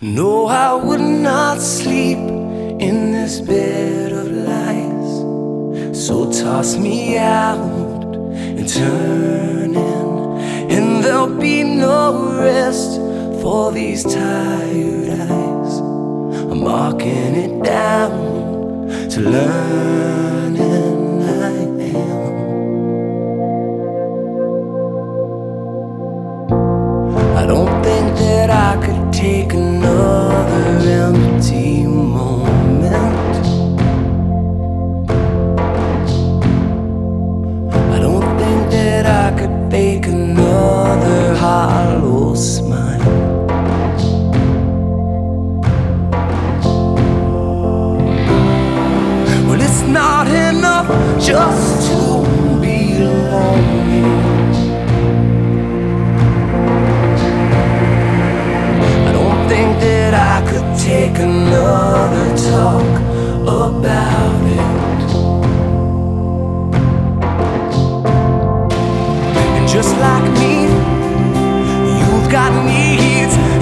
No, I would not sleep in this bed of lies. So toss me out and turn in, and there'll be no rest for these tired eyes. I'm marking it down to learning I am. I don't think that I could take another empty moment. I don't think that I could fake another hollow smile. Well, it's not enough just to belong here. Take another talk about it. And just like me, you've got needs.